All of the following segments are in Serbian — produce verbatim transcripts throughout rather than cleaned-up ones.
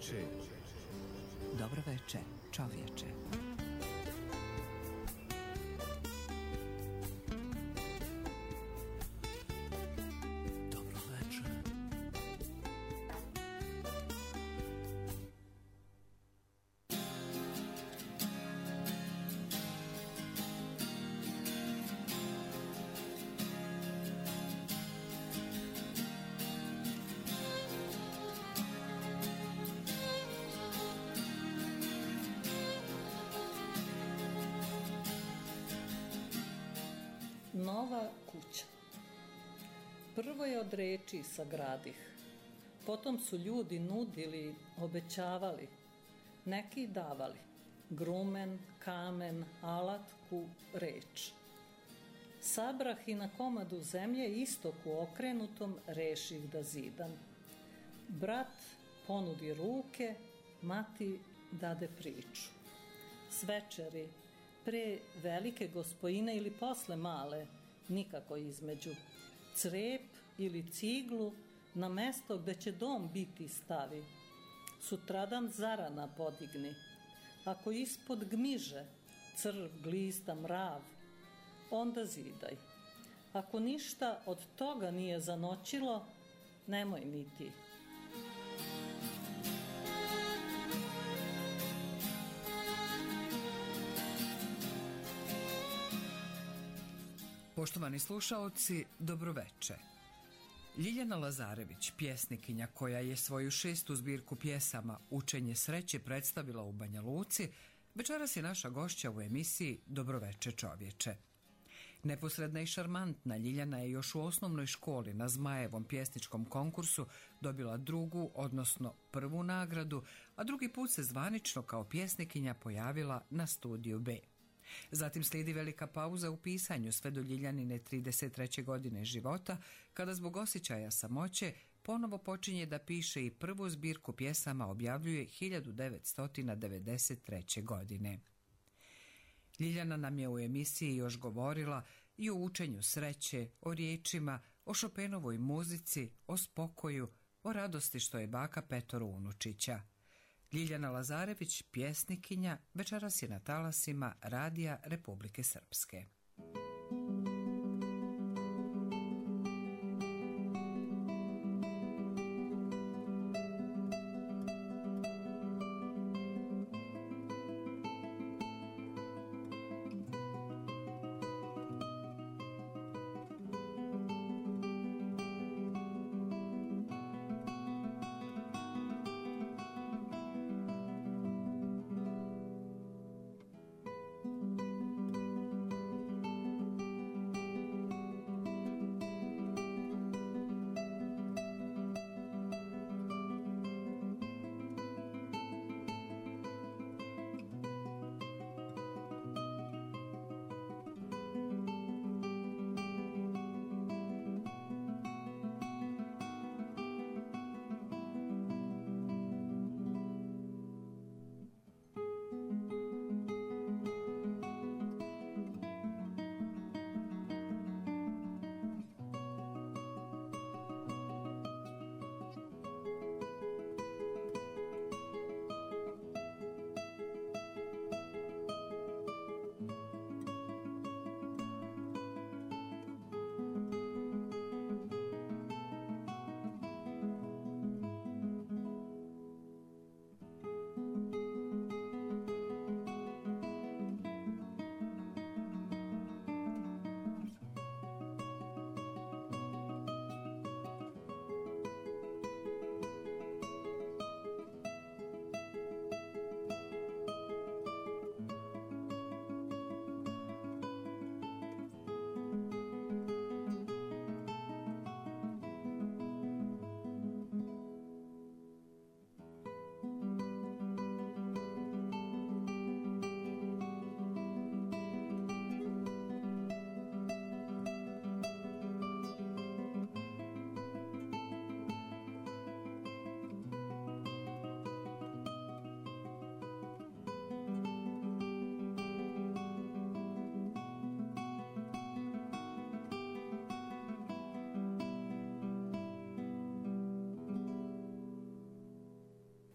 veče. Dobro veče, čovječe. Dobro veče. Nova kuća. Prvo je od reči sagradih, potom su ljudi nudili, obećavali, neki davali, grumen, kamen, alatku, reč. Sabrah i na komadu zemlje istoku okrenutom reših da zidam. Brat ponudi ruke, mati dade priču. Svečeri, pre velike gospojine ili posle male, nikako između. Crep ili ciglu na mesto gde će dom biti stavi. Sutradan zarana podigni. Ako ispod gmiže, crv, glista, mrav, onda zidaj. Ako ništa od toga nije zanoćilo, nemoj ni ti. Poštovani slušaoci, dobroveče. Ljiljana Lazarević, pjesnikinja koja je svoju šestu zbirku pjesama Učenje sreće predstavila u Banja Luci, večeras je naša gošća u emisiji Dobroveče čovječe. Neposredna i šarmantna Ljiljana je još u osnovnoj školi na Zmajevom pjesničkom konkursu dobila drugu, odnosno prvu nagradu, a drugi put se zvanično kao pjesnikinja pojavila na Studiju B. Zatim slijedi velika pauza u pisanju sve do Ljiljanine trideset treće godine života, kada zbog osjećaja samoće ponovo počinje da piše i prvu zbirku pjesama objavljuje hiljadu devetsto devedeset treće. godine. Ljiljana nam je u emisiji još govorila i o učenju sreće, o riječima, o Chopinovoj muzici, o spokoju, o radosti što je baka petoro unučića. Ljiljana Lazarević, pjesnikinja, večeras je na talasima Radija Republike Srpske.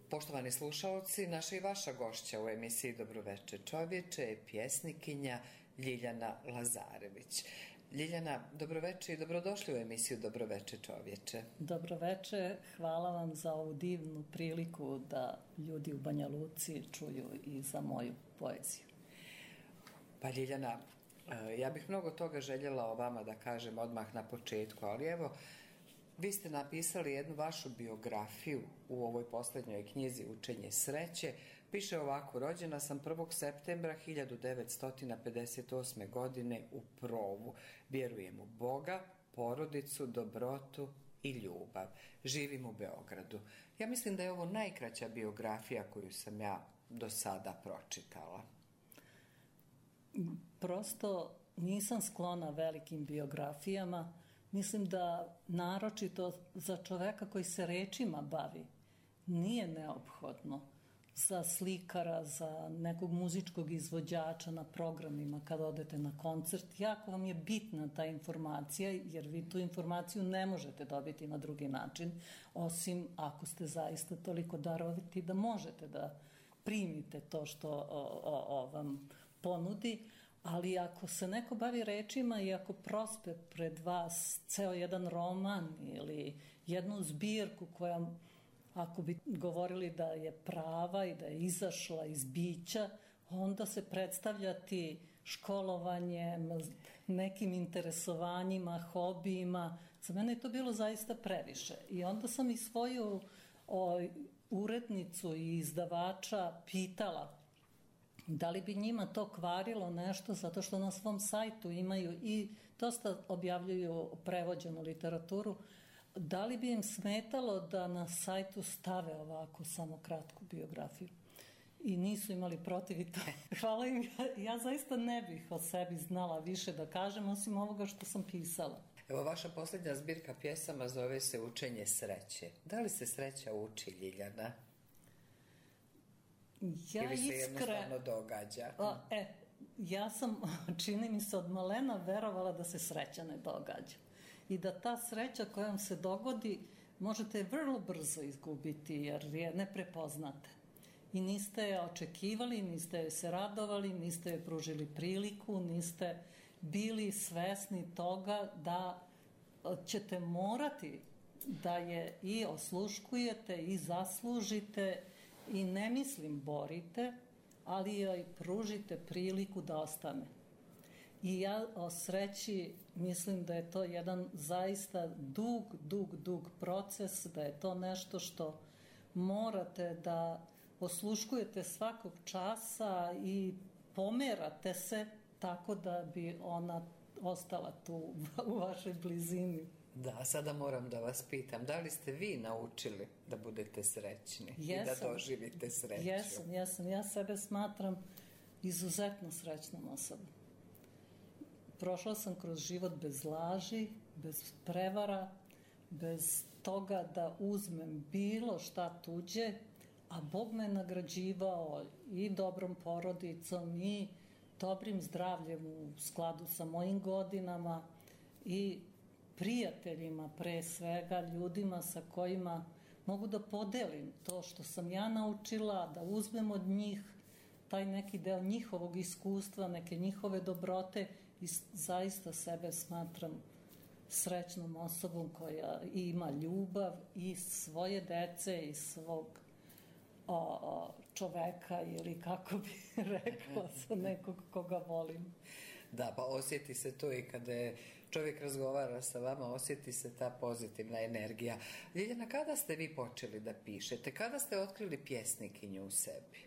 Poštovani slušalci, naša i vaša gošća u emisiji Dobroveče čovječe je pjesnikinja Ljiljana Lazarević. Ljiljana, dobroveče i dobrodošli u emisiju Dobroveče čovječe. Dobroveče, hvala vam za ovu divnu priliku da ljudi u Banja Luci čuju i za moju poeziju. Pa Ljiljana, ja bih mnogo toga željela o vama da kažem odmah na početku, ali evo, vi ste napisali jednu vašu biografiju u ovoj posljednjoj knjizi Učenje sreće. Piše ovako: rođena sam prvog septembra hiljadu devetsto pedeset osme. godine u Provu. Vjerujem u Boga, porodicu, dobrotu i ljubav. Živim u Beogradu. Ja mislim da je ovo najkraća biografija koju sam ja do sada pročitala. Prosto nisam sklona velikim biografijama. Mislim da naročito za čoveka koji se rečima bavi nije neophodno. Za slikara, za nekog muzičkog izvođača na programima, kada odete na koncert, jako vam je bitna ta informacija, jer vi tu informaciju ne možete dobiti na drugi način, osim ako ste zaista toliko daroviti da možete da primite to što o, o, o vam ponudi. Ali ako se neko bavi rečima i ako prospe pred vas ceo jedan roman ili jednu zbirku koja, ako bi govorili da je prava i da je izašla iz bića, onda se predstavljati školovanjem, nekim interesovanjima, hobijima. Za mene je to bilo zaista previše. I onda sam i svoju o, urednicu i izdavača pitala da li bi njima to kvarilo nešto, zato što na svom sajtu imaju i dosta objavljuju prevođenu literaturu, da li bi im smetalo da na sajtu stave ovako samo kratku biografiju. I nisu imali protiv i to. Hvala im, ja, ja zaista ne bih o sebi znala više da kažem, osim ovoga što sam pisala. Evo, vaša posljednja zbirka pjesama zove se Učenje sreće. Da li se sreća uči, Ljiljana? Ja ili se iskre... jednostavno događa? A, e, ja sam, čini mi se, od malena verovala da se sreća ne događa. I da ta sreća koja vam se dogodi, možete je vrlo brzo izgubiti, jer je ne prepoznate. I niste je očekivali, niste je se radovali, niste je pružili priliku, niste bili svesni toga da ćete morati da je i osluškujete i zaslužite i ne mislim borite, ali joj pružite priliku da ostane. I ja o sreći mislim da je to jedan zaista dug, dug, dug proces, da je to nešto što morate da osluškujete svakog časa i pomerate se tako da bi ona ostala tu u vašoj blizini. Da, sada moram da vas pitam, da li ste vi naučili da budete srećni Jesam, i da doživite sreću? Jesam, jesam. Ja sebe smatram izuzetno srećnom osobom. Prošla sam kroz život bez laži, bez prevara, bez toga da uzmem bilo šta tuđe, a Bog me nagrađivao i dobrom porodicom i dobrim zdravljem u skladu sa mojim godinama i prijateljima, pre svega ljudima sa kojima mogu da podelim to što sam ja naučila, da uzmem od njih taj neki deo njihovog iskustva, neke njihove dobrote i zaista sebe smatram srećnom osobom koja ima ljubav i svoje dece i svog o, o, čoveka ili kako bi rekla sa nekog koga volim. Da, pa osjeti se to i kada je čovjek razgovara sa vama, osjeti se ta pozitivna energija. Ljiljana, kada ste vi počeli da pišete? Kada ste otkrili pjesnikinju u sebi?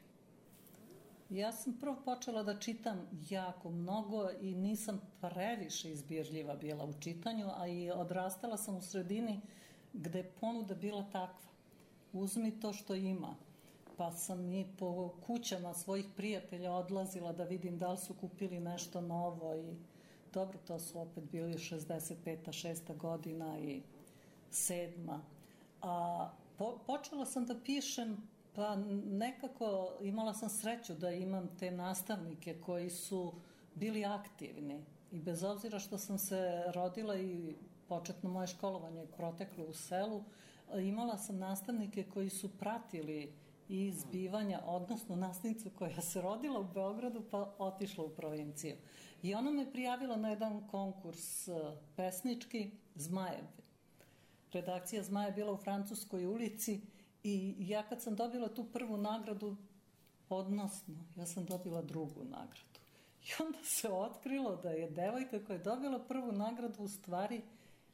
Ja sam prvo počela da čitam jako mnogo i nisam previše izbirljiva bila u čitanju, a i odrastala sam u sredini gde je ponuda bila takva. Uzmi to što ima. Pa sam i po kućama svojih prijatelja odlazila da vidim da li su kupili nešto novo i dobro, to su opet bili šezdeset peta, šesta godina i sedma. A po, počela sam da pišem, pa nekako imala sam sreću da imam te nastavnike koji su bili aktivni i bez obzira što sam se rodila i početno moje školovanje proteklo u selu, imala sam nastavnike koji su pratili i zbivanja, odnosno nastavnicu koja se rodila u Beogradu pa otišla u provinciju. I ona me prijavila na jedan konkurs pesnički Zmajev. Redakcija Zmaja je bila u Francuskoj ulici i ja kad sam dobila tu prvu nagradu, odnosno ja sam dobila drugu nagradu. I onda se otkrilo da je devojka koja je dobila prvu nagradu u stvari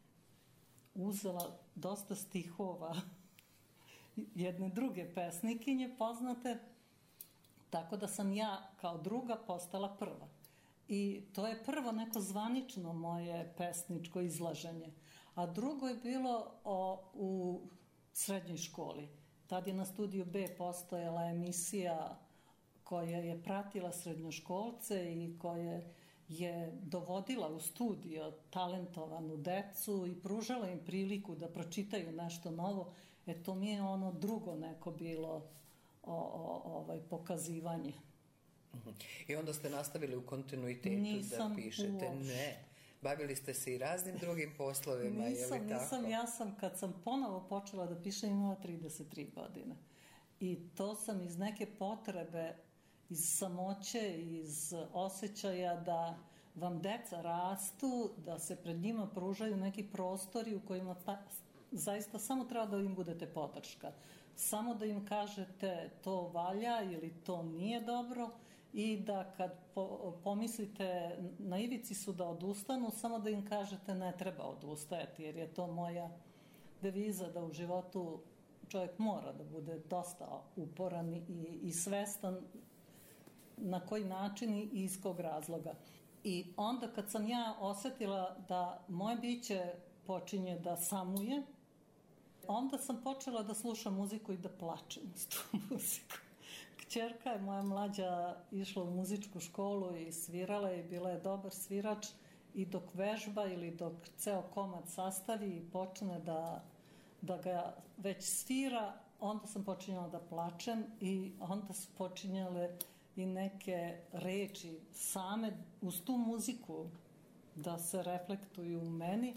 uzela dosta stihova jedne druge pesnikinje poznate, tako da sam ja kao druga postala prva. I to je prvo neko zvanično moje pesničko izlaženje. A drugo je bilo o, u srednjoj školi. Tad je na Studiju B postojala emisija koja je pratila srednjoškolce i koja je dovodila u studio talentovanu decu i pružala im priliku da pročitaju nešto novo. E to mi je ono drugo neko bilo o, o, ovaj, pokazivanje. I onda ste nastavili u kontinuitetu nisam da pišete? Uopšte. Ne. Bavili ste se i raznim drugim poslovima, nisam, je li tako? Nisam, ja sam, kad sam ponovo počela da pišem, imala trideset tri godine. I to sam iz neke potrebe, iz samoće, iz osjećaja da vam deca rastu, da se pred njima pružaju neki prostori u kojima ta, zaista samo treba da im budete podrška. Samo da im kažete to valja ili to nije dobro i da kad po, pomislite na ivici su da odustanu, samo da im kažete ne treba odustajati, jer je to moja deviza da u životu čovjek mora da bude dosta uporan i, i svestan na koji način i iz kog razloga. I onda kad sam ja osetila da moje biće počinje da samuje, onda sam počela da slušam muziku i da plačem s tu muziku. Kćerka je moja mlađa išla u muzičku školu i svirala je, bila je dobar svirač i dok vežba ili dok ceo komad sastavi i počne da, da ga već svira, onda sam počinjala da plačem i onda su počinjale i neke reči same uz tu muziku da se reflektuju u meni.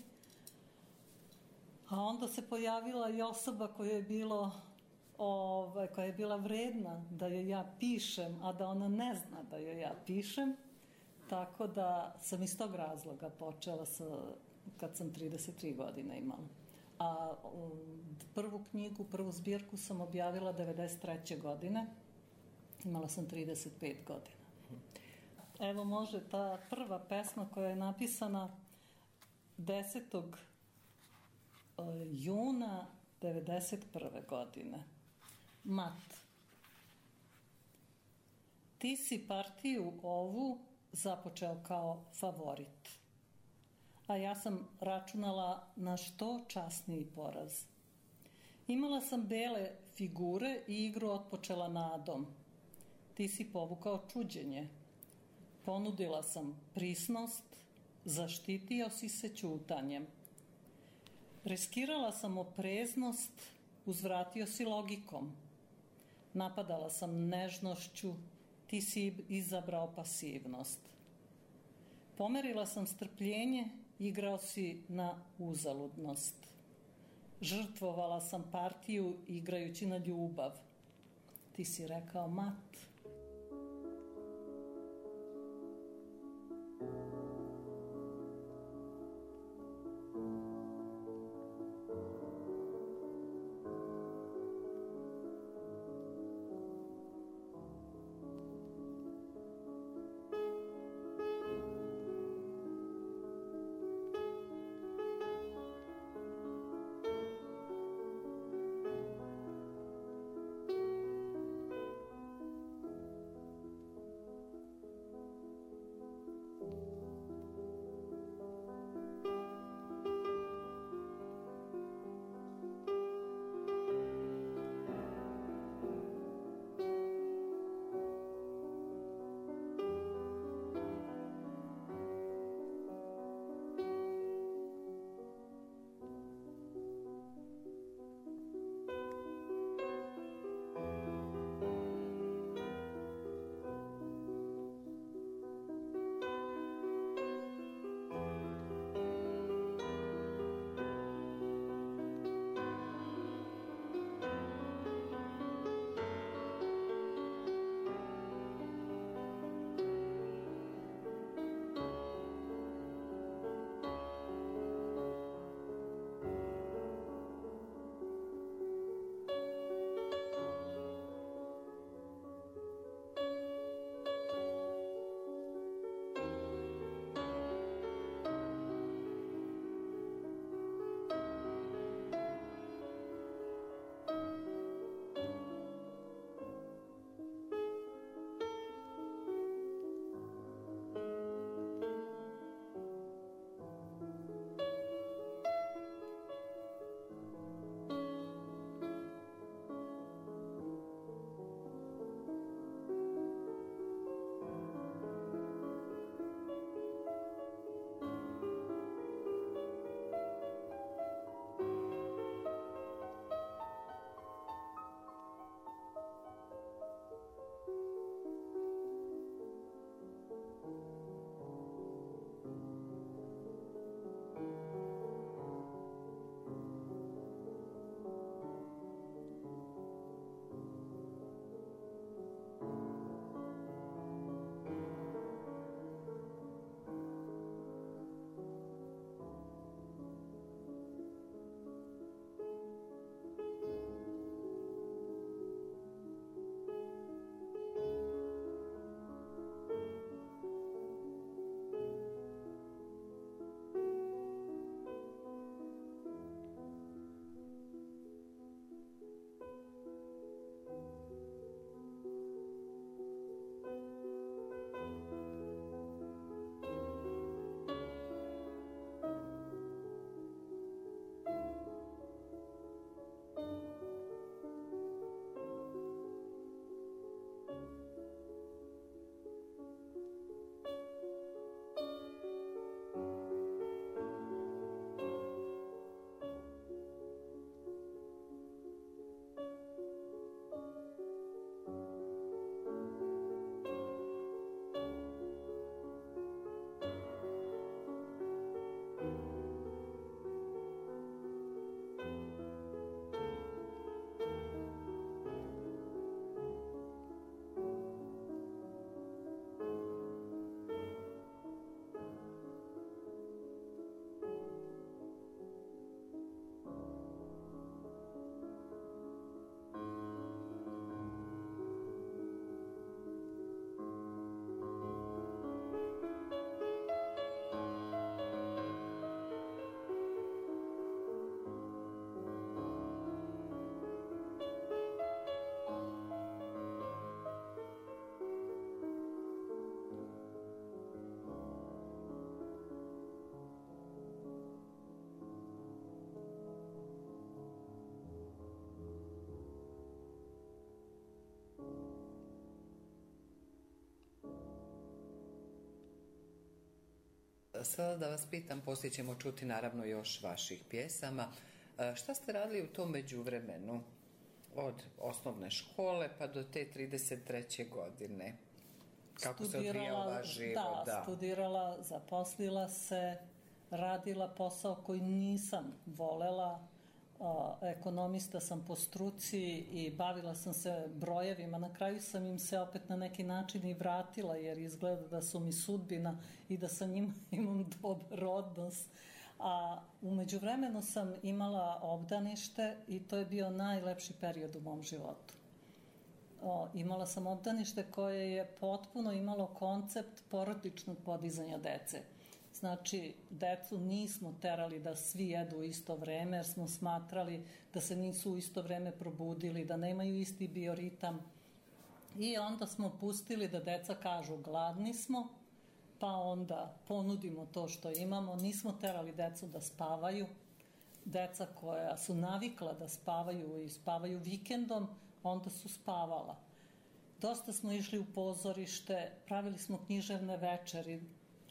A onda se pojavila i osoba koja je bilo ovaj, koja je bila vredna da joj ja pišem, a da ona ne zna da joj ja pišem, tako da sam iz tog razloga počela sa, kad sam trideset tri godine imala. A prvu knjigu, prvu zbirku sam objavila devedeset treće godine, imala sam trideset pet godina. Evo može ta prva pesma koja je napisana desetog juna devedeset prve godine. Mat. Ti si partiju ovu započeo kao favorit, a ja sam računala na što časniji poraz. Imala sam bele figure i igru otpočela nadom. Ti si povukao čuđenje. Ponudila sam prisnost, zaštitio si se ćutanjem. Riskirala sam opreznost, uzvratio si logikom. Napadala sam nežnošću, ti si izabrao pasivnost. Pomerila sam strpljenje, igrao si na uzaludnost. Žrtvovala sam partiju igrajući na ljubav. Ti si rekao mat. Sada da vas pitam, poslije ćemo čuti naravno još vaših pjesama. Šta ste radili u tom međuvremenu? Od osnovne škole pa do te trideset treće godine. Kako se odvijao vaš život? Da, da, studirala, zaposlila se, radila posao koji nisam volela. Ekonomista sam po struci i bavila sam se brojevima. Na kraju sam im se opet na neki način i vratila, jer izgleda da su mi sudbina i da sa njima imam dobar odnos. A u međuvremenu sam imala obdanište i to je bio najlepši period u mom životu. O, imala sam obdanište koje je potpuno imalo koncept porodičnog podizanja dece. Znači, decu nismo terali da svi jedu u isto vreme, jer smo smatrali da se nisu u isto vreme probudili, da nemaju isti bioritam. I onda smo pustili da deca kažu gladni smo, pa onda ponudimo to što imamo. Nismo terali decu da spavaju. Deca koja su navikla da spavaju i spavaju vikendom, onda su spavala. Dosta smo išli u pozorište, pravili smo književne večeri.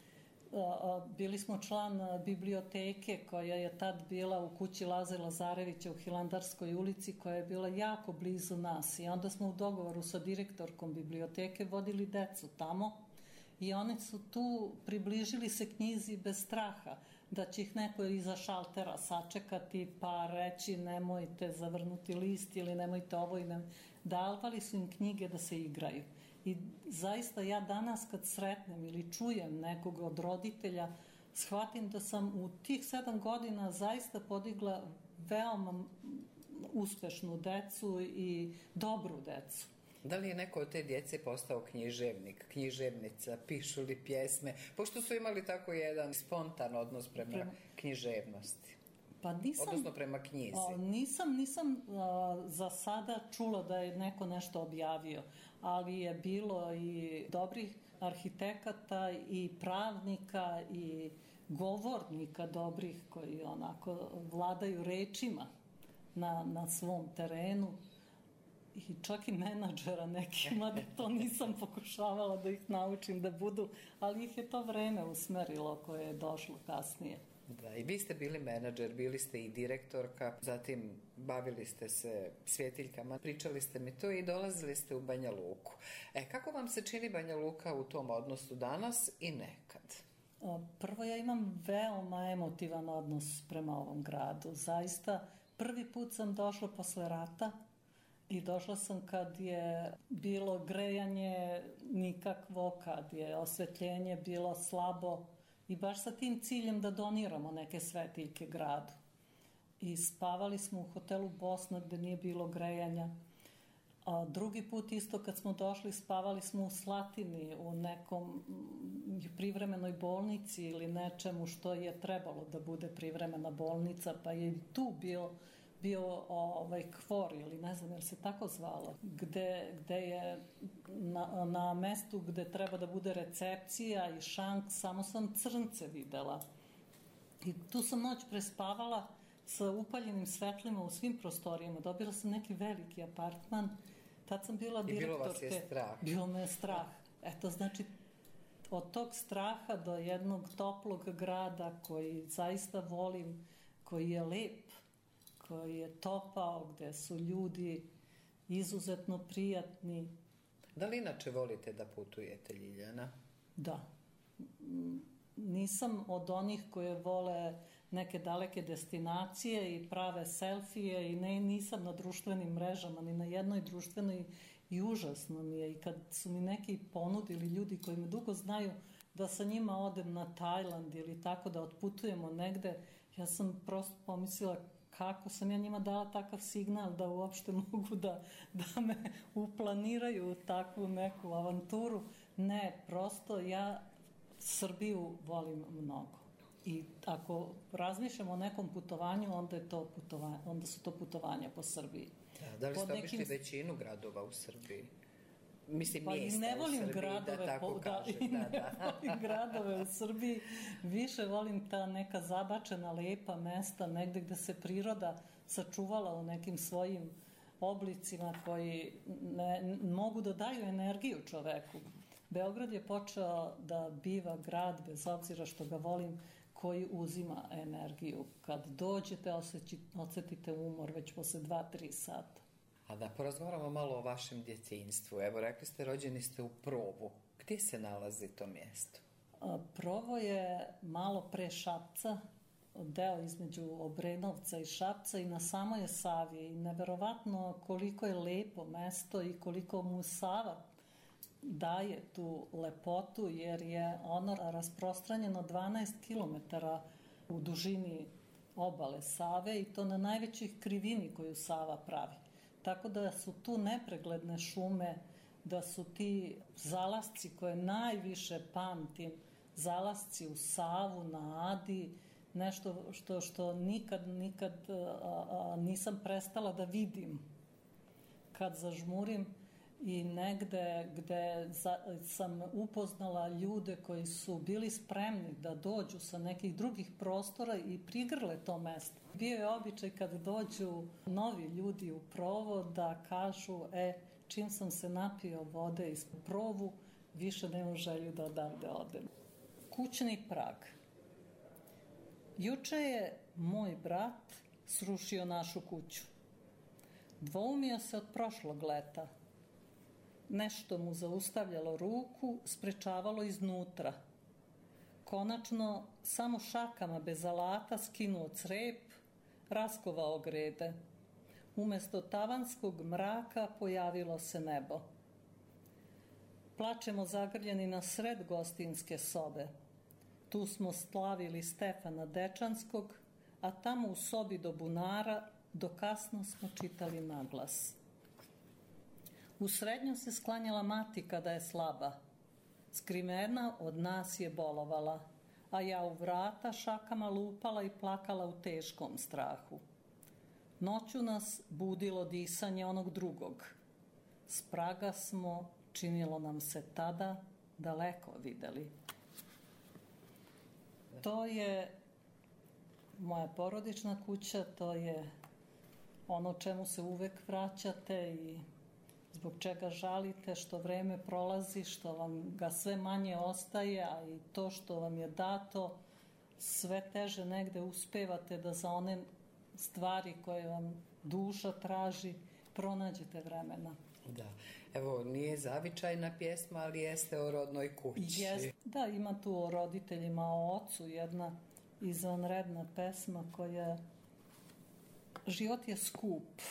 Bili smo član biblioteke koja je tad bila u kući Laze Lazarevića u Hilandarskoj ulici, koja je bila jako blizu nas. I onda smo u dogovoru sa direktorkom biblioteke vodili decu tamo i oni su tu približili se knjizi bez straha da će ih neko iza šaltera sačekati pa reći nemojte zavrnuti list ili nemojte ovo i ne... Davali su im knjige da se igraju. I zaista ja danas kad sretnem ili čujem nekog od roditelja, shvatim da sam u tih sedam godina zaista podigla veoma uspešnu decu i dobru decu. Da li je neko od te djece postao književnik, književnica, pišu li pjesme, pošto su imali tako jedan spontan odnos prema, prema... književnosti? Pa nisam, odnosno prema knjizi. O, nisam, nisam a, za sada čula da je neko nešto objavio, ali je bilo i dobrih arhitekata i pravnika i govornika dobrih koji onako vladaju rečima na, na svom terenu i čak i menadžera nekima, da to nisam pokušavala da ih naučim da budu, ali ih je to vreme usmerilo koje je došlo kasnije. Da, i vi ste bili menadžer, bili ste i direktorka, zatim bavili ste se svjetiljkama, pričali ste mi to i dolazili ste u Banja Luku. E, kako vam se čini Banja Luka u tom odnosu danas i nekad? Prvo, ja imam veoma emotivan odnos prema ovom gradu. Zaista, prvi put sam došla posle rata i došla sam kad je bilo grejanje nikakvo, kad je osvetljenje bilo slabo, i baš sa tim ciljem da doniramo neke svetiljke gradu. I spavali smo u hotelu Bosna gde nije bilo grejanja. A drugi put isto kad smo došli spavali smo u Slatini, u nekom privremenoj bolnici ili nečemu što je trebalo da bude privremena bolnica, pa je tu bio, bio ovaj kvor ili ne znam jer se tako zvalo, gde, gde je na, na mestu gde treba da bude recepcija i šank, samo sam crnce videla. I tu sam noć prespavala sa upaljenim svetlima u svim prostorijama. Dobila sam neki veliki apartman, tad sam bila direktorke. I bilo vas je strah. Bilo me je strah. Eto, znači, od tog straha do jednog toplog grada koji zaista volim, koji je lep, koji je topao, gde su ljudi izuzetno prijatni. Da li inače volite da putujete, Ljiljana? Da. Nisam od onih koje vole neke daleke destinacije i prave selfije i ne, nisam na društvenim mrežama, ni na jednoj društvenoj i užasno mi je. I kad su mi neki ponudili ljudi koji me dugo znaju da sa njima odem na Tajland ili tako da otputujemo negde, ja sam prosto pomislila kako sam ja njima dala takav signal da uopšte mogu da, da me uplaniraju takvu neku avanturu. Ne, prosto ja Srbiju volim mnogo. I ako razmišljamo o nekom putovanju, onda, je to putovanje, onda su to putovanja po Srbiji. Da, da li ste nekim... obišli većinu gradova u Srbiji? Mislim, pa mjesta ne volim u Srbiji, gradove, da tako po, kažem. Da, da, da. ne volim gradove u Srbiji, više volim ta neka zabačena, lepa mesta, negde gde se priroda sačuvala u nekim svojim oblicima koji ne, mogu da daju energiju čoveku. Beograd je počeo da biva grad, bez obzira što ga volim, koji uzima energiju. Kad dođete, osjetite umor već posle dva do tri sata. A da porazgovaramo malo o vašem djetinjstvu. Evo, rekli ste, rođeni ste u Provu. Gdje se nalazi to mjesto? Provo je malo pre Šapca, deo između Obrenovca i Šapca i na samoj je Savi. I neverovatno koliko je lepo mesto i koliko mu Sava daje tu lepotu, jer je ono rasprostranjeno dvanaest kilometara u dužini obale Save i to na najvećoj krivini koju Sava pravi. Tako da su tu nepregledne šume, da su ti zalasci koje najviše pamtim, zalasci u Savu, na Adi, nešto što, što nikad, nikad a, a, nisam prestala da vidim. Kad zažmurim i negde gde za, sam upoznala ljude koji su bili spremni da dođu sa nekih drugih prostora i prigrle to mesto. Bio je običaj kad dođu novi ljudi u Provo da kažu, e, čim sam se napio vode iz Provu, više nemam želju da odavde odem. Kućni prag. Juče je moj brat srušio našu kuću. Dvoumio se od prošlog leta. Nešto mu zaustavljalo ruku, sprečavalo iznutra. Konačno, samo šakama bez alata skinuo crep, raskovao grede. Umesto tavanskog mraka pojavilo se nebo. Plačemo zagrljeni na sred gostinske sobe. Tu smo slavili Stefana Dečanskog, a tamo u sobi do bunara do kasno smo čitali naglas. U srednju se sklanjala mati kada je slaba. Skrimena od nas je bolovala, a ja u vrata šakama lupala i plakala u teškom strahu. Noću nas budilo disanje onog drugog. S praga smo, činilo nam se tada, daleko videli. To je moja porodična kuća, to je ono čemu se uvek vraćate i zbog čega žalite što vreme prolazi, što vam ga sve manje ostaje, a i to što vam je dato, sve teže negde uspevate da za one stvari koje vam duša traži, pronađete vremena. Da. Evo, nije zavičajna pjesma, ali jeste o rodnoj kući. Jest, da, ima tu o roditeljima, o ocu, jedna izvanredna pesma koja... Život je skup.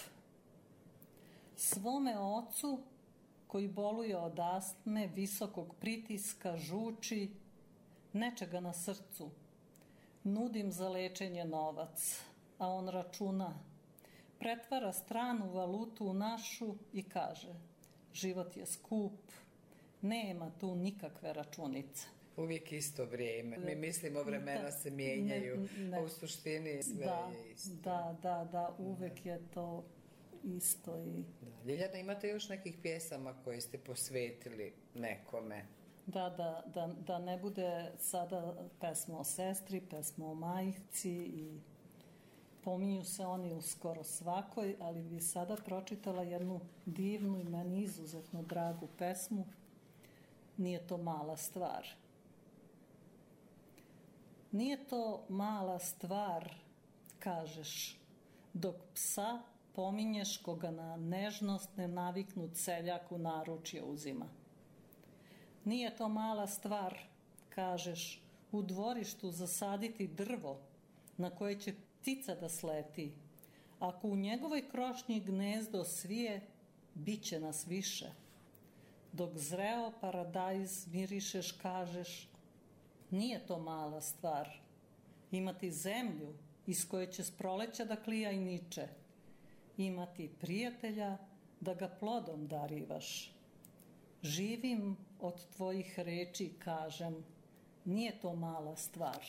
Svome ocu, koji boluje od astme, visokog pritiska, žuči, nečega na srcu, nudim za lečenje novac, a on računa, pretvara stranu valutu u našu i kaže, život je skup, nema tu nikakve računice. Uvijek isto vrijeme. Mi mislimo vremena da, se mijenjaju, ne, ne. U suštini sve da, je isto. Da, da, da, uvek je to isto. I... Da. Ljiljana, imate još nekih pjesama koje ste posvetili nekome? Da, da, da, da ne bude sada pesma o sestri, pesma o majci i pominju se oni u skoro svakoj, ali bi sada pročitala jednu divnu i meni izuzetno dragu pesmu. Nije to mala stvar. Nije to mala stvar, kažeš, dok psa pominješ koga na nežnost nenaviknut seljak u naručje uzima. Nije to mala stvar, kažeš, u dvorištu zasaditi drvo na koje će ptica da sleti. Ako u njegovoj krošnji gnezdo svije, bit će nas više. Dok zreo paradajz mirišeš, kažeš, nije to mala stvar. Imati zemlju iz koje će s proleća da klija i niče. Imati prijatelja da ga plodom darivaš. Živim od tvojih reči, kažem, nije to mala stvar.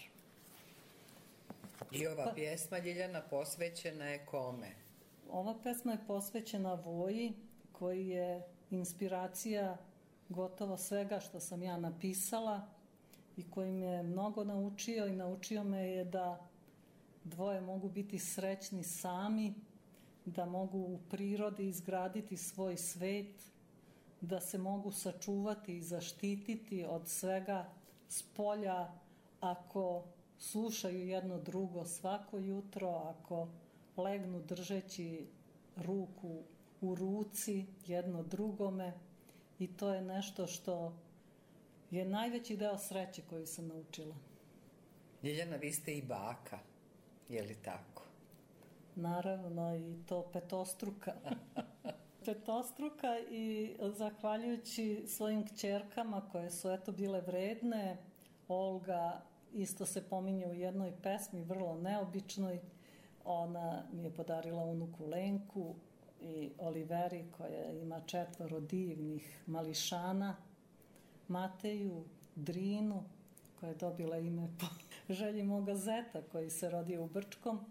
I ova pa, pjesma, Ljiljana, posvećena je kome? Ova pesma je posvećena Voji, koji je inspiracija gotovo svega što sam ja napisala i koji me je mnogo naučio i naučio me je da dvoje mogu biti srećni sami, da mogu u prirodi izgraditi svoj svet, da se mogu sačuvati i zaštititi od svega spolja ako slušaju jedno drugo svako jutro, ako legnu držeći ruku u ruci jedno drugome, i to je nešto što je najveći deo sreće koju sam naučila. Ljiljana, vi ste i baka, je li tako? Naravno, i to petostruka. Petostruka, i zahvaljujući svojim kćerkama koje su eto bile vredne. Olga isto se pominje u jednoj pesmi, vrlo neobičnoj. Ona mi je podarila unuku Lenku, i Oliveri koja ima četvoro divnih mališana, Mateju, Drinu koja je dobila ime po želji moga zeta koji se rodio u Brčkom,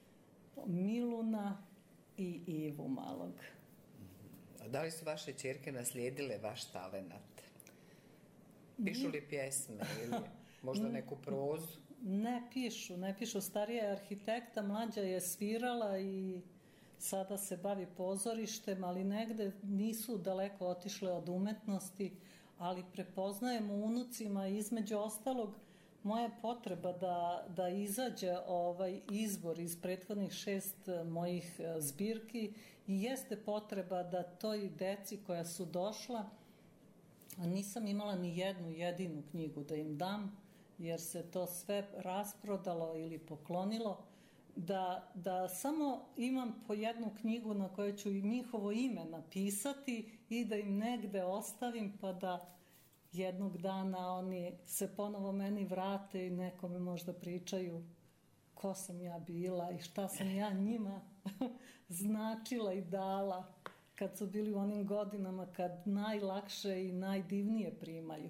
Miluna i Ivu malog. A da li su vaše ćerke naslijedile vaš talenat? Pišu li pjesme ili možda neku prozu? Ne pišu, ne pišu. Starija je arhitekta, mlađa je svirala i sada se bavi pozorištem, ali negde nisu daleko otišle od umetnosti, ali prepoznajemo u unucima, između ostalog, moja potreba da, da izađe ovaj izbor iz prethodnih šest mojih zbirki i jeste potreba da toj deci koja su došla, a nisam imala ni jednu jedinu knjigu da im dam, jer se to sve rasprodalo ili poklonilo, da, da samo imam po jednu knjigu na kojoj ću njihovo ime napisati i da im negde ostavim, pa da jednog dana oni se ponovo meni vrate i nekome možda pričaju ko sam ja bila i šta sam ja njima značila i dala kad su bili u onim godinama kad najlakše i najdivnije primaju.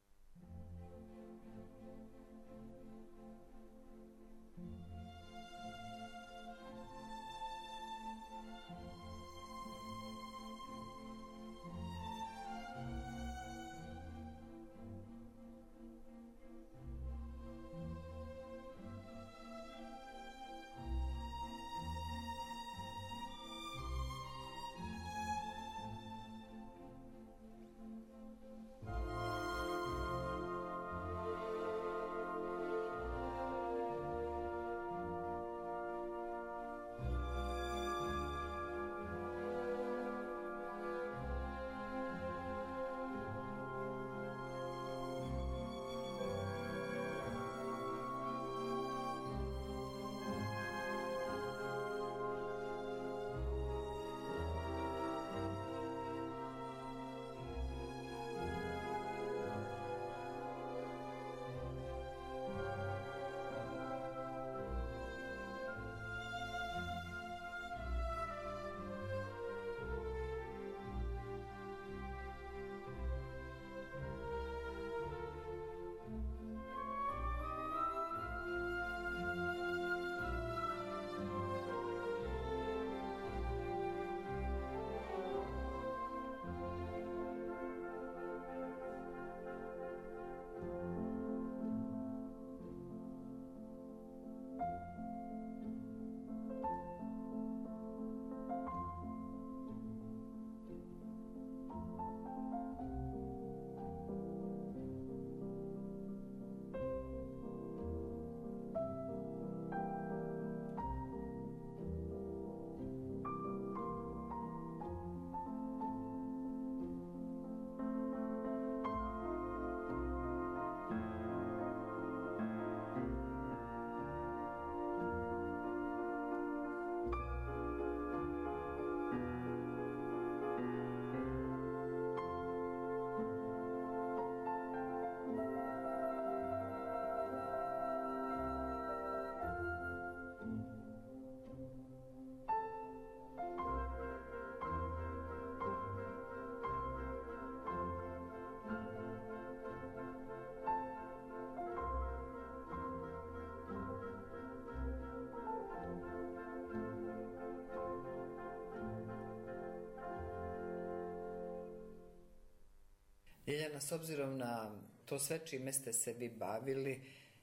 Ljiljana, s obzirom na to sve čime ste se vi bavili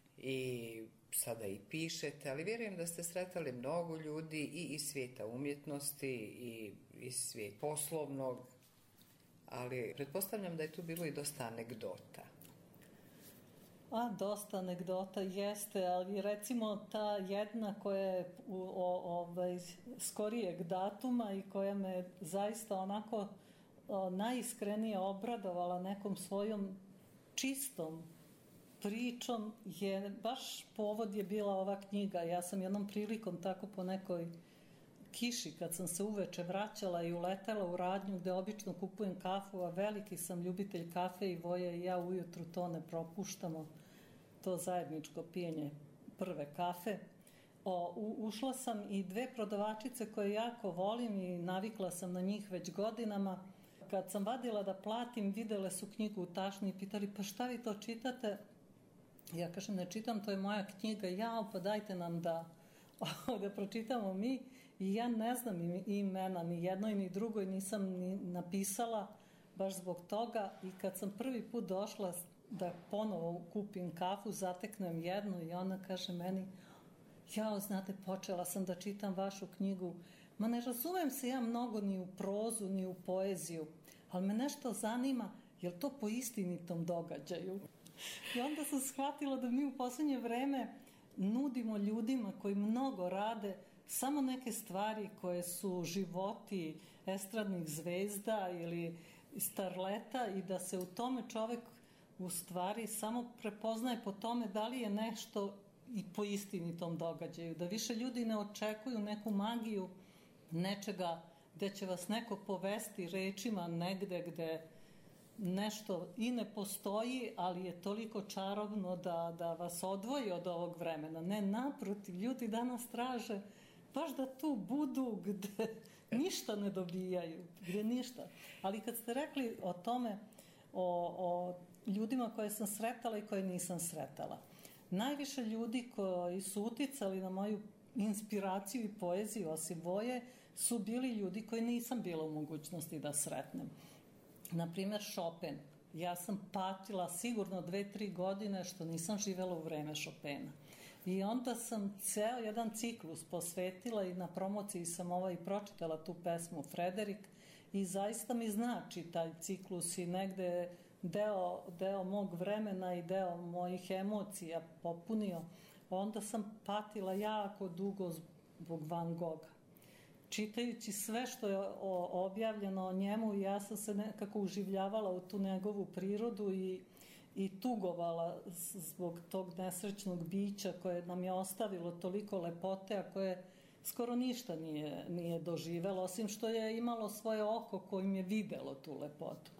i sada i pišete, ali vjerujem da ste sretali mnogo ljudi i iz svijeta umjetnosti i iz svijeta poslovnog, ali pretpostavljam da je tu bilo i dosta anegdota. A, dosta anegdota jeste, ali recimo ta jedna koja je u, o, ovaj, skorijeg datuma i koja me zaista onako o, najiskrenije obradovala nekom svojom čistom pričom je, baš povod je bila ova knjiga. Ja sam jednom prilikom tako po nekoj kiši kad sam se uveče vraćala i uletela u radnju gde obično kupujem kafu, a veliki sam ljubitelj kafe i Voja i ja ujutru to ne propuštamo, to zajedničko pijenje prve kafe. O, u, ušla sam i dve prodavačice koje jako volim i navikla sam na njih već godinama. Kad sam vadila da platim, videle su knjigu u tašni i pitali, pa šta vi to čitate? Ja kažem, ne čitam, to je moja knjiga, jao, pa dajte nam da, da pročitamo mi. I ja ne znam imena, ni jednoj ni drugoj nisam ni napisala, baš zbog toga. I kad sam prvi put došla da ponovo kupim kafu, zateknem jednu i ona kaže meni, jao, znate, počela sam da čitam vašu knjigu, ma ne razumem se ja mnogo ni u prozu, ni u poeziju, ali me nešto zanima, je li to po istinitom događaju? I onda sam shvatila da mi u poslednje vreme nudimo ljudima koji mnogo rade samo neke stvari koje su životi estradnih zvezda ili starleta i da se u tome čovek u stvari samo prepoznaje po tome da li je nešto i po istinitom događaju. Da više ljudi ne očekuju neku magiju nečega gde će vas neko povesti rečima negde gde nešto i ne postoji, ali je toliko čarobno da, da vas odvoji od ovog vremena. Ne, naprotiv, ljudi danas traže baš da tu budu gde ništa ne dobijaju, gde ništa. Ali kad ste rekli o tome, o, o ljudima koje sam sretala i koje nisam sretala, najviše ljudi koji su uticali na moju inspiraciju i poeziju, osim Voje, su bili ljudi koji nisam bila u mogućnosti da sretnem. Naprimer, Chopin. Ja sam patila sigurno dve, tri godine što nisam živela u vreme Chopina. I onda sam ceo jedan ciklus posvetila i na promociji sam ovaj pročitala tu pesmu Frederik i zaista mi znači taj ciklus i negde deo, deo mog vremena i deo mojih emocija popunio. Onda sam patila jako dugo zbog Van Gogha. Čitajući sve što je objavljeno o njemu, ja sam se nekako uživljavala u tu njegovu prirodu i, i tugovala zbog tog nesrećnog bića koje nam je ostavilo toliko lepote, a koje skoro ništa nije, nije doživelo, osim što je imalo svoje oko kojim je videlo tu lepotu.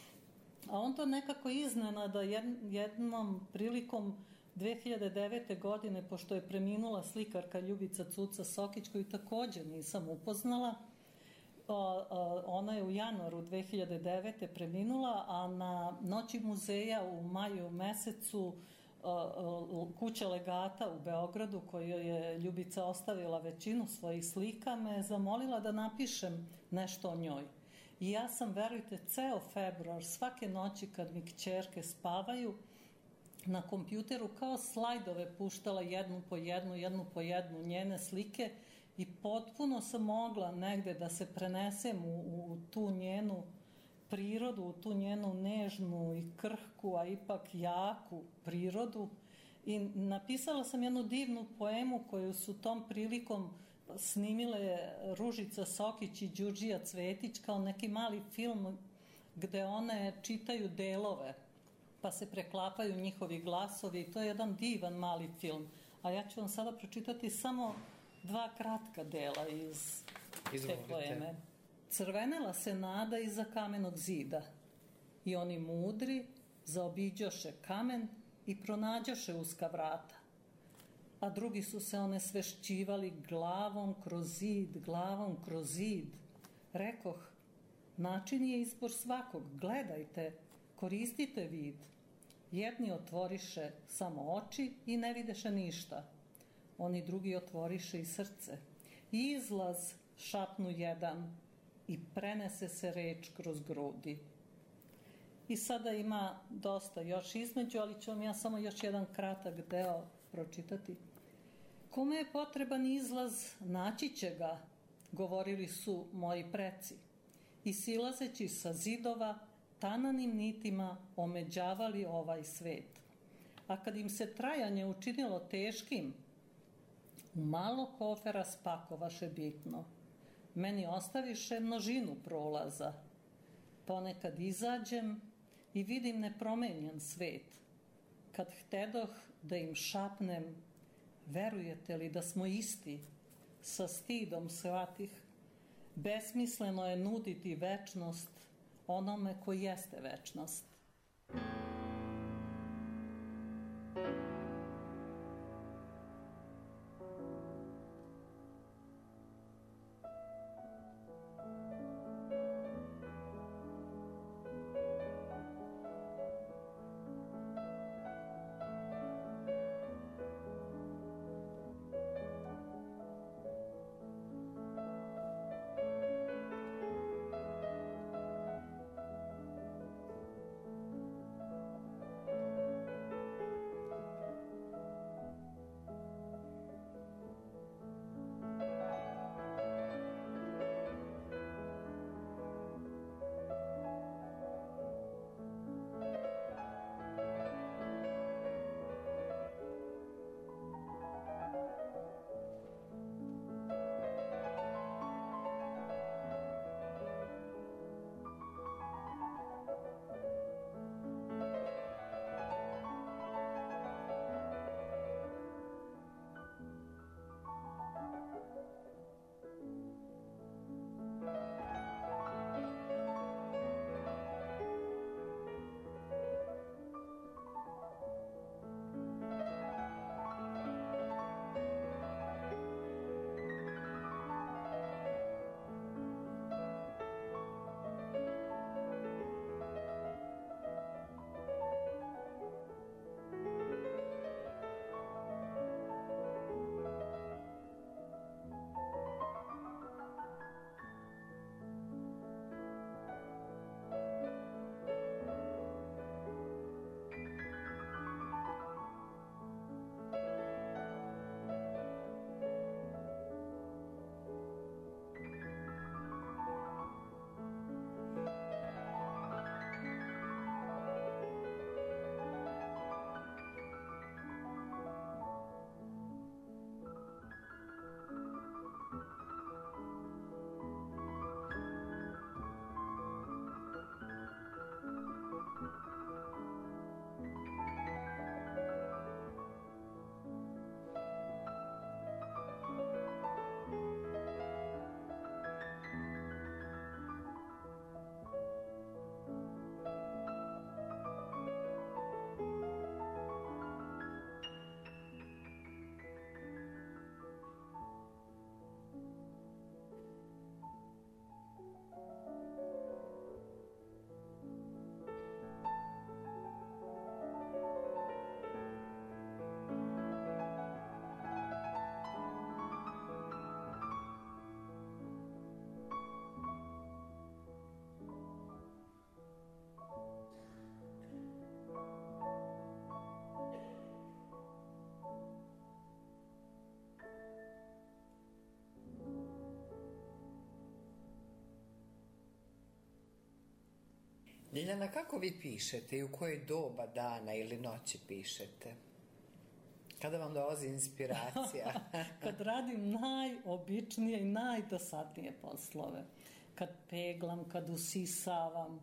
A onda nekako iznenada jednom prilikom dve hiljade devete. godine, pošto je preminula slikarka Ljubica Cuca Sokić, koju takođe nisam upoznala, ona je u januaru dve hiljade devete. preminula, a na Noći muzeja u maju mesecu Kuća legata u Beogradu, koju je Ljubica ostavila većinu svojih slika, me zamolila da napišem nešto o njoj. I ja sam, verujte, ceo februar, svake noći kad mi kćerke spavaju, na kompjuteru kao slajdove puštala jednu po jednu, jednu po jednu njene slike i potpuno sam mogla negde da se prenesem u, u tu njenu prirodu, u tu njenu nežnu i krhku, a ipak jaku prirodu. I napisala sam jednu divnu poemu koju su tom prilikom snimile Ružica Sokić i Đurđija Cvetić kao neki mali film gde one čitaju delove pa se preklapaju njihovi glasovi i to je jedan divan mali film. A ja ću vam sada pročitati samo dva kratka dela iz te poeme. Crvenela se nada iza kamenog zida i oni mudri zaobiđoše kamen i pronađoše uska vrata. A drugi su se one svešćivali glavom kroz zid, glavom kroz zid. Rekoh, način je izbor svakog, gledajte, koristite vid. Jedni otvoriše samo oči i ne videše ništa. Oni drugi otvoriše i srce. Izlaz, šapnu jedan, i prenese se reč kroz grudi. I sada ima dosta još između, ali ću vam ja samo još jedan kratak deo pročitati. Kome je potreban izlaz, naći će ga, govorili su moji preci. I silazeći sa zidova, tananim nitima omeđavali ovaj svet. A kad im se trajanje učinilo teškim, u malo kofera spakovaše bitno. Meni ostaviše množinu prolaza. Ponekad izađem i vidim nepromenjen svet. Kad htedoh da im šapnem, verujete li da smo isti? Sa stidom shvatih, besmisleno je nuditi večnost onome ko jeste večnost. Ljiljana, kako vi pišete i u koje doba dana ili noći pišete? Kada vam dolazi inspiracija? Kad radim najobičnije i najdosadnije poslove. Kad peglam, kad usisavam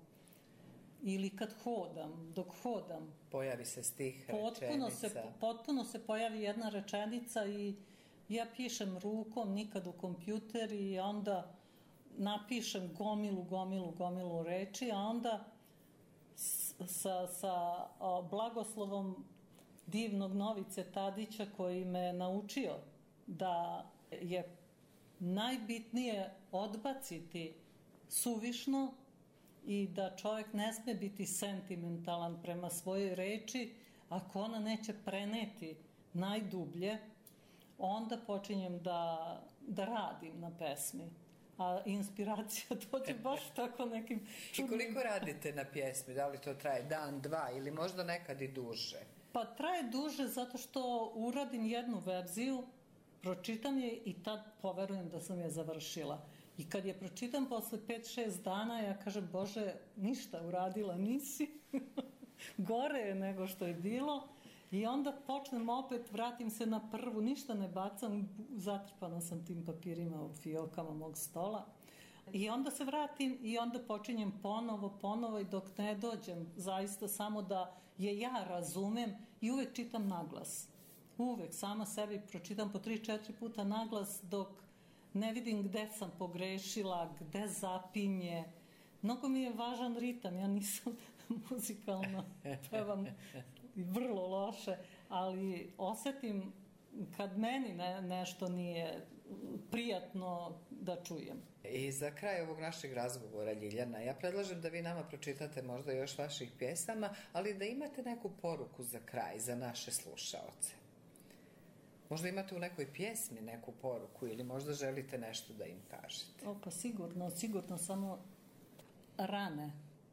ili kad hodam, dok hodam. Pojavi se stih, potpuno rečenica. Se, potpuno se pojavi jedna rečenica i ja pišem rukom, nikad u kompjuter i onda napišem gomilu, gomilu, gomilu reči, a onda sa, sa o, blagoslovom divnog Novice Tadića koji me naučio da je najbitnije odbaciti suvišno i da čovjek ne sme biti sentimentalan prema svojoj reči ako ona neće preneti najdublje, onda počinjem da, da radim na pesmi. A inspiracija dođe baš tako nekim čudnim... I koliko radite na pjesmi? Da li to traje dan, dva ili možda nekad i duže? Pa traje duže zato što uradim jednu verziju, pročitam je i tad poverujem da sam je završila. I kad je pročitam posle pet šest dana, ja kažem, Bože, ništa uradila nisi. Gore je nego što je bilo. I onda počnem opet, vratim se na prvu, ništa ne bacam, zatrpana sam tim papirima u fiokama mog stola. I onda se vratim i onda počinjem ponovo, ponovo i dok ne dođem, zaista samo da je ja razumem i uvek čitam naglas. Uvek sama sebi pročitam po tri četiri puta naglas dok ne vidim gde sam pogrešila, gde zapinje. Mnogo mi je važan ritam, ja nisam muzikalno, pevam vrlo loše, ali osetim kad meni ne, nešto nije prijatno da čujem. I za kraj ovog našeg razgovora, Ljiljana, ja predlažem da vi nama pročitate možda još vaših pjesama, ali da imate neku poruku za kraj, za naše slušaoce. Možda imate u nekoj pjesmi neku poruku ili možda želite nešto da im kažete. O, pa sigurno, sigurno samo rane.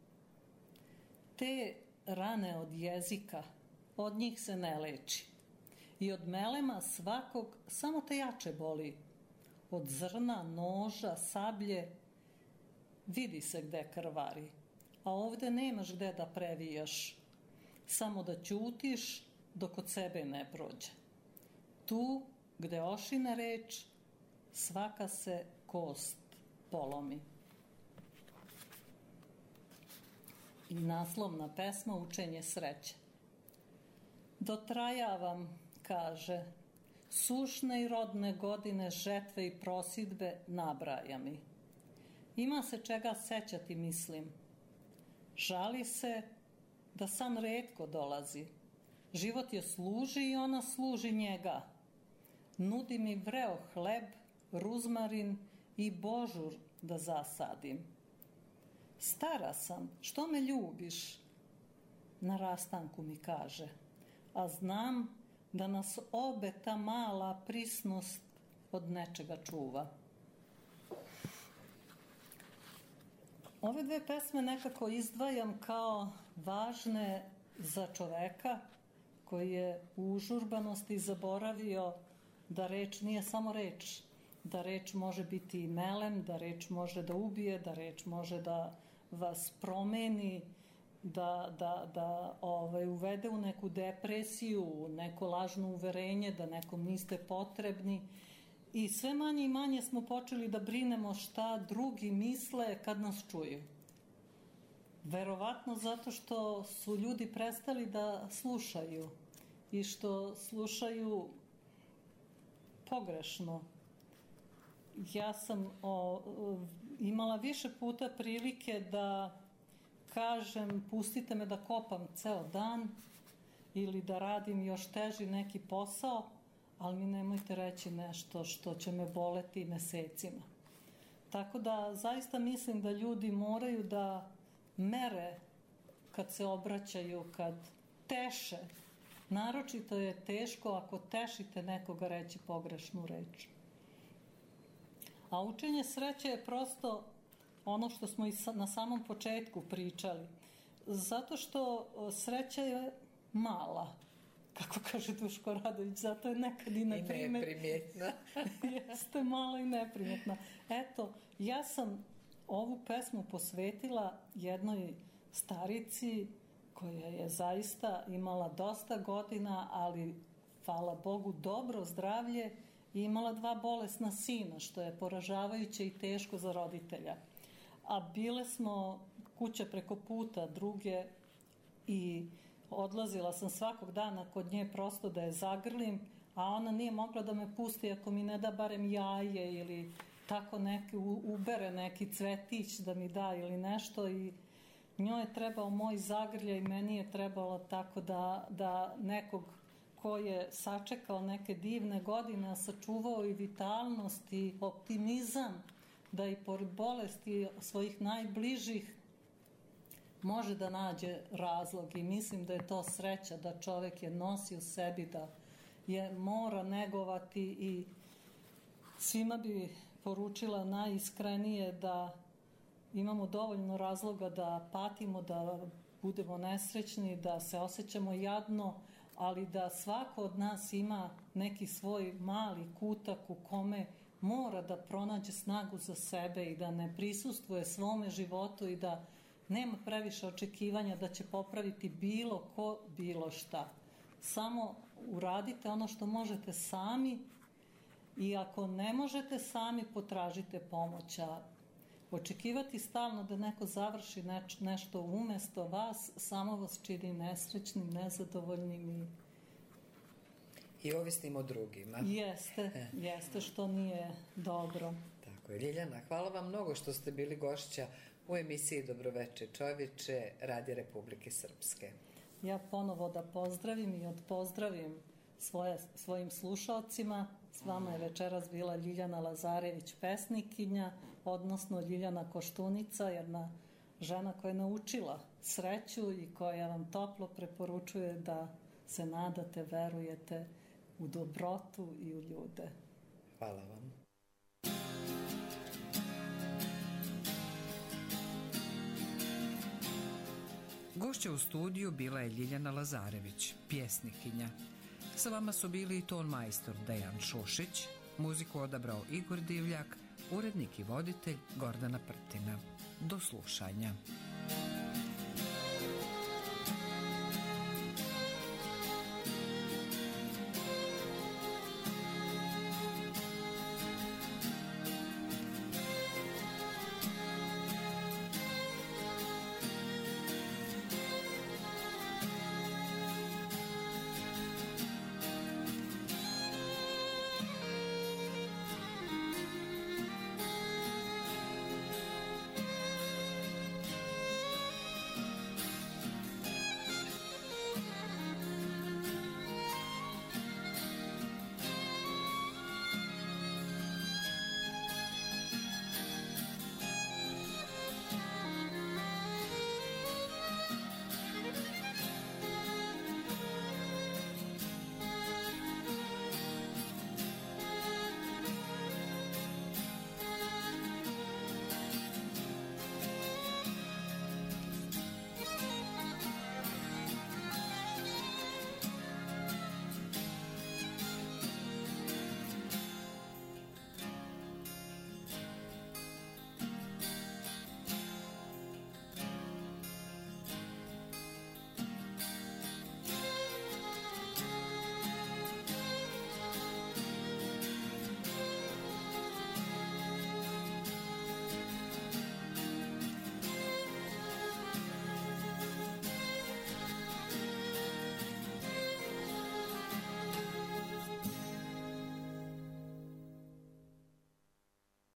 Te rane od jezika, od njih se ne leči. I od melema svakog samo te jače boli. Od zrna, noža, sablje, vidi se gde krvari. A ovde nemaš gde da previjaš, samo da ćutiš dok od sebe ne prođe. Tu gde ošine reč, svaka se kost polomi. I naslovna pesma Učenje sreće. Dotrajavam, kaže, sušne i rodne godine, žetve i prosidbe nabraja mi. Ima se čega sećati, mislim. Žali se da san retko dolazi. Život je služi i ona služi njega. Nudi mi vreo hleb, ruzmarin i božur da zasadim. Stara sam, što me ljubiš? Na rastanku mi kaže. A znam da nas obe ta mala prisnost od nečega čuva. Ove dve pesme nekako izdvajam kao važne za čoveka koji je u užurbanosti zaboravio da reč nije samo reč, da reč može biti i melem, da reč može da ubije, da reč može da vas promeni, da, da, da ovaj, uvede u neku depresiju, u neko lažno uverenje da nekom niste potrebni. I sve manje i manje smo počeli da brinemo šta drugi misle kad nas čuju. Verovatno zato što su ljudi prestali da slušaju i što slušaju pogrešno. Ja sam o, imala više puta prilike da kažem pustite me da kopam ceo dan ili da radim još teži neki posao, ali mi nemojte reći nešto što će me boleti mesecima. Tako da zaista mislim da ljudi moraju da mere kad se obraćaju, kad teše. Naročito je teško ako tešite nekoga reći pogrešnu reč. A učenje sreće je prosto ono što smo i na samom početku pričali. Zato što sreća je mala, kako kaže Duško Radović, zato je nekad i neprimjetna. I neprimjetna. Jeste mala i neprimjetna. Eto, ja sam ovu pesmu posvetila jednoj starici koja je zaista imala dosta godina, ali hvala Bogu dobro zdravlje i imala dva bolesna sina, što je poražavajuće i teško za roditelja. A bile smo kuća preko puta druge i odlazila sam svakog dana kod nje prosto da je zagrlim, a ona nije mogla da me pusti ako mi ne da barem jaje ili tako neki, ubere neki cvetić da mi da ili nešto i njoj je trebao moj zagrljaj, meni je trebalo tako da, da nekog ko je sačekao neke divne godine, a sačuvao i vitalnost i optimizam, da i pored bolesti svojih najbližih može da nađe razlog i mislim da je to sreća da čovek je nosi u sebi, da je mora negovati i svima bi poručila najiskrenije da imamo dovoljno razloga da patimo, da budemo nesrećni, da se osjećamo jadno, ali da svako od nas ima neki svoj mali kutak u kome mora da pronađe snagu za sebe i da ne prisustvuje svome životu i da nema previše očekivanja da će popraviti bilo ko, bilo šta. Samo uradite ono što možete sami i ako ne možete sami, potražite pomoć. A očekivati stalno da neko završi neč, nešto umesto vas samo vas čini nesrećnim, nezadovoljnim i i ovisnim o drugima. Jeste, jeste što nije dobro. Tako je. Ljiljana, hvala vam mnogo što ste bili gošća u emisiji Dobroveče čovječe Radija Republike Srpske. Ja ponovo da pozdravim i odpozdravim svoje, svojim slušalcima. S vama je večeras bila Ljiljana Lazarević, pesnikinja, odnosno Ljiljana Koštunica, jedna žena koja je naučila sreću i koja vam toplo preporučuje da se nadate, verujete u dobrotu i u ljude. Hvala vam. Gošća u studiju bila je Ljiljana Lazarević, pjesnikinja. Sa vama su bili i ton majstor Dejan Šušić, muziku odabrao Igor Divljak, urednik i voditelj Gordana Prtina. Do slušanja.